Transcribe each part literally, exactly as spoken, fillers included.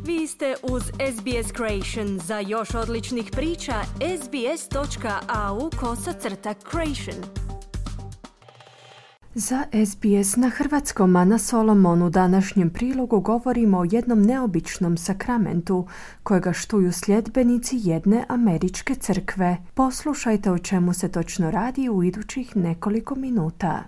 Vi ste uz S B S Creation. Za još odličnih priča, sbs.au kosacrta creation. Za S B S na hrvatskom, Ana Solomon, u današnjem prilogu govorimo o jednom neobičnom sakramentu kojega štuju sljedbenici jedne američke crkve. Poslušajte o čemu se točno radi u idućih nekoliko minuta.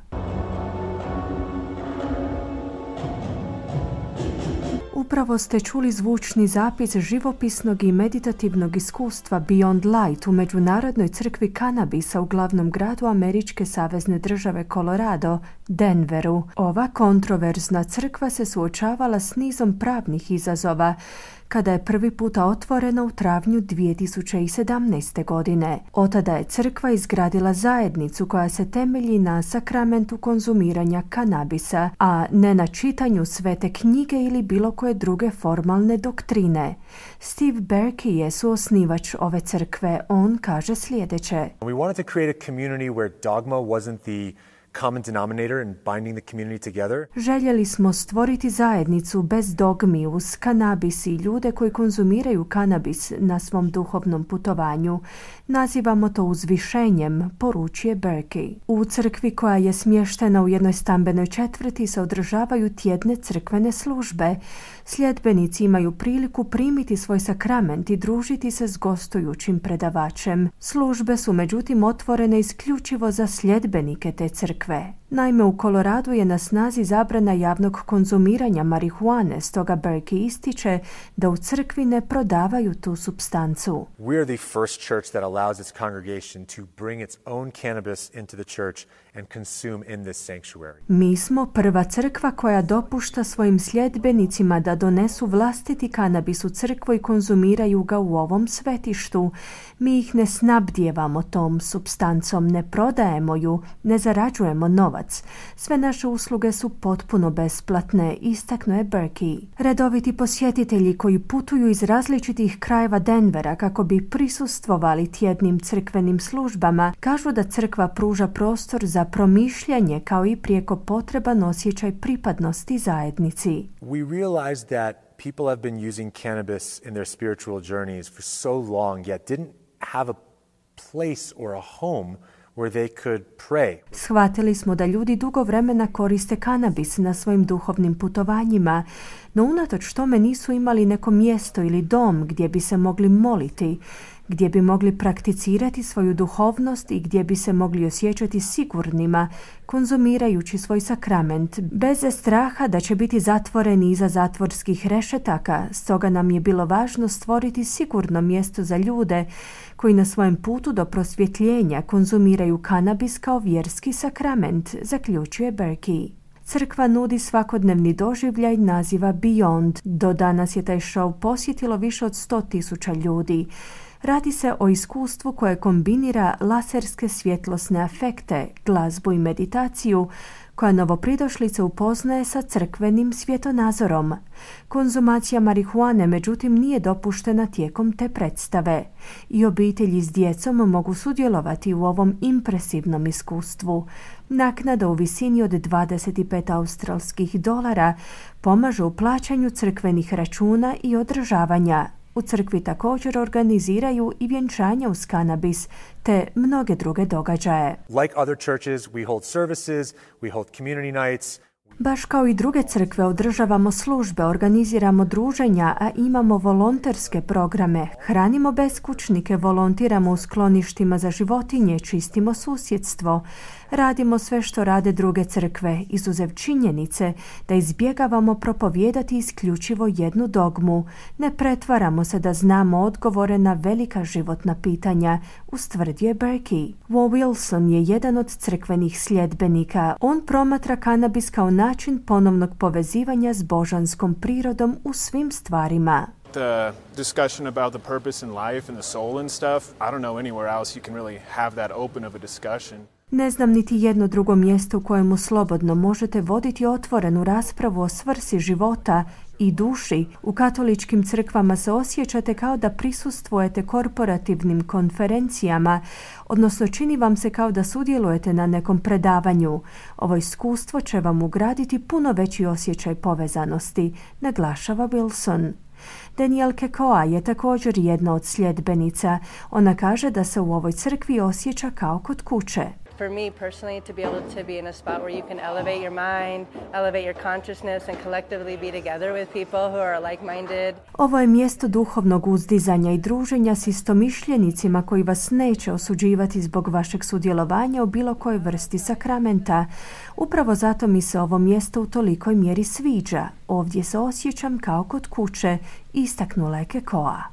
Upravo ste čuli zvučni zapis živopisnog i meditativnog iskustva Beyond Light u Međunarodnoj crkvi kanabisa u glavnom gradu američke savezne države Colorado, Denveru. Ova kontroverzna crkva se suočavala s nizom pravnih izazova kada je prvi puta otvorena u travnju dvije tisuće sedamnaeste. godine. Otada je crkva izgradila zajednicu koja se temelji na sakramentu konzumiranja kanabisa, a ne na čitanju svete knjige ili bilo koje druge formalne doktrine. Steve Berkey je suosnivač ove crkve. On kaže sljedeće. We wanted to create a community where dogma wasn't the common denominator in binding the community together. Željeli smo stvoriti zajednicu bez dogmi uz kanabis i ljude koji konzumiraju kanabis na svom duhovnom putovanju. Nazivamo to uzvišenjem, poručuje Berkey. U crkvi koja je smještena u jednoj stambenoj četvrti se održavaju tjedne crkvene službe. Sljedbenici imaju priliku primiti svoj sakrament i družiti se s gostujućim predavačem. Službe su međutim otvorene isključivo za sljedbenike te crkve. Naime, u Koloradu je na snazi zabrana javnog konzumiranja marihuane, stoga Berkey ističe da u crkvi ne prodavaju tu supstancu. We are the first church that allows its congregation to bring its own cannabis into the church and consume in this sanctuary. Mi smo prva crkva koja dopušta svojim sljedbenicima da donesu vlastiti kanabis u crkvu i konzumiraju ga u ovom svetištu. Mi ih ne snabdijevamo tom supstancom, ne prodajemo ju, ne zarađujemo novac. Sve naše usluge su potpuno besplatne, istaknuo je Berkey. Redoviti posjetitelji koji putuju iz različitih krajeva Denvera kako bi prisustvovali tjednim crkvenim službama kažu da crkva pruža prostor za promišljanje kao i prijeko potreban osjećaj pripadnosti zajednici. We realized that people have been using cannabis in their spiritual journeys for so long yet didn't have a place or a home where they could pray. Shvatili smo da ljudi dugo vremena koriste kanabis na svojim duhovnim putovanjima, no unatoč tome nisu imali neko mjesto ili dom gdje bi se mogli moliti, gdje bi mogli prakticirati svoju duhovnost i gdje bi se mogli osjećati sigurnima, konzumirajući svoj sakrament, bez straha da će biti zatvoreni iza zatvorskih rešetaka. Stoga nam je bilo važno stvoriti sigurno mjesto za ljude koji na svojem putu do prosvjetljenja konzumiraju kanabis kao vjerski sakrament, zaključuje Berkey. Crkva nudi svakodnevni doživljaj naziva Beyond. Do danas je taj show posjetilo više od sto tisuća ljudi. Radi se o iskustvu koje kombinira laserske svjetlosne afekte, glazbu i meditaciju, koja novopridošlice upoznaje sa crkvenim svjetonazorom. Konzumacija marihuane međutim nije dopuštena tijekom te predstave i obitelji s djecom mogu sudjelovati u ovom impresivnom iskustvu. Naknada u visini od dvadeset pet australskih dolara pomaže u plaćanju crkvenih računa i održavanja. U crkvi također organiziraju i vjenčanja uz kanabis te mnoge druge događaje. Like other churches, we hold services, we hold community nights. Baš kao i druge crkve održavamo službe, organiziramo druženja, a imamo volonterske programe. Hranimo beskućnike, volontiramo u skloništima za životinje, čistimo susjedstvo. Radimo sve što rade druge crkve, izuzev činjenice da izbjegavamo propovijedati isključivo jednu dogmu. Ne pretvaramo se da znamo odgovore na velika životna pitanja, ustvrdio je Berkey. Wo Wilson je jedan od crkvenih sljedbenika. On promatra kanabis kao način ponovnog povezivanja s božanskom prirodom u svim stvarima. The discussion about the purpose in life and the soul and stuff, I don't know anywhere else you can really have that open of a discussion. Ne znam niti jedno drugo mjesto u kojemu slobodno možete voditi otvorenu raspravu o svrsi života i duši. U katoličkim crkvama se osjećate kao da prisustvujete korporativnim konferencijama, odnosno čini vam se kao da sudjelujete na nekom predavanju. Ovo iskustvo će vam ugraditi puno veći osjećaj povezanosti, naglašava Wilson. Danielle Kekoa je također jedna od sljedbenica. Ona kaže da se u ovoj crkvi osjeća kao kod kuće. For me personally, to be able to be in a spot where you can elevate your mind, elevate your consciousness and collectively be together with people who are like-minded. Ovo je mjesto duhovnog uzdizanja i druženja s istomišljenicima koji vas neće osuđivati zbog vašeg sudjelovanja u bilo kojoj vrsti sakramenta. Upravo zato mi se ovo mjesto u tolikoj mjeri sviđa. Ovdje se osjećam kao kod kuće, istaknula je Kekoa.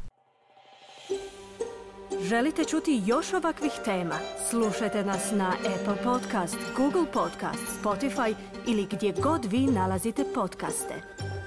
Želite čuti još ovakvih tema? Slušajte nas na Apple Podcast, Google Podcast, Spotify ili gdje god vi nalazite podcaste.